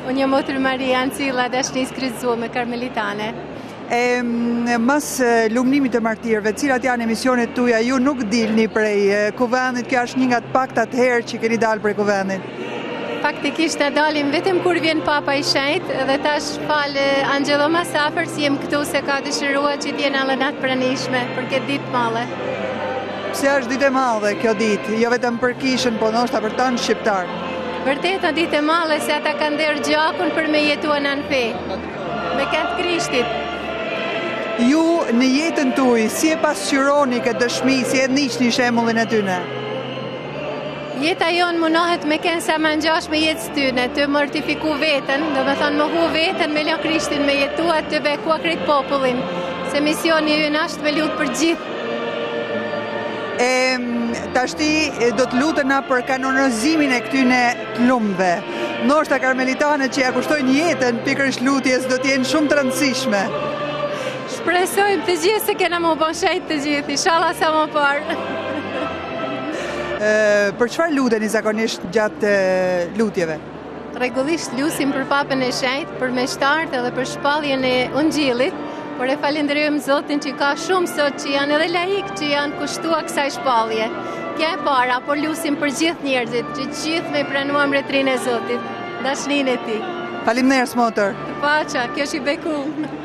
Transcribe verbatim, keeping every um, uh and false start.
Unë jam Motër Maria Ancilla, dashnijë kryqëzuar me Karmelitane. E mas lumnimit të martirëve, cilat janë emisionet tuaja, ju nuk dilni prej kuvendit, kjo është një nga të paktat herë që keni dalë prej kuvendit? Faktikisht na dalim vetëm kur vjen Papa i Shenjtë dhe tash fal Angelo Masafër si jem këtu se ka dëshiruar që të jenë allënat pranishme për këtë ditë madhe. Pse është ditë e madhe kjo ditë, jo vetëm për kishën, po ndoshta për tanë shqiptar? Vërtet në ditë e madhe se ata kanë derë gjakun për me jetuar në fe, me këtë Krishtit. Ju në jetën tuaj, si e pasqyroni këtë dëshmi, si e niqni shembullin e tyne? Jeta jonë munohet me kënë sa më ngjash me jetës tyne, të mortifiku vetën, do me thonë më hu vetën, me lë Krishtin me jetua, të bekua krejt popullin, se misioni ju në është me lutë për gjithë. E tashti do të lutena për kanonizimin e këtyne të lumve. Ndoshta karmelitanet që ja kushtojnë jetën pikërisht lutjes do të jenë shumë të rëndësishme. Shpresojmë të gjithë se kena më bon shejt të gjithë, inshallah sa më parë. Për çfarë luteni zakonisht gjatë lutjeve? Rregullisht lutim për Papën e Shenjtë, për meshtarët edhe për shpalljen e Ungjillit, por e falenderojmë Zotin që ka shumë sot që janë edhe laik që janë kushtuar kësaj shpallje. Kjo e para, por lutim për gjithë njerëzit, që gjithë me pranuar mbretërinë e Zotit, dashninë e Tij. Faleminderit, Motër. Të paça, kjo është i beku.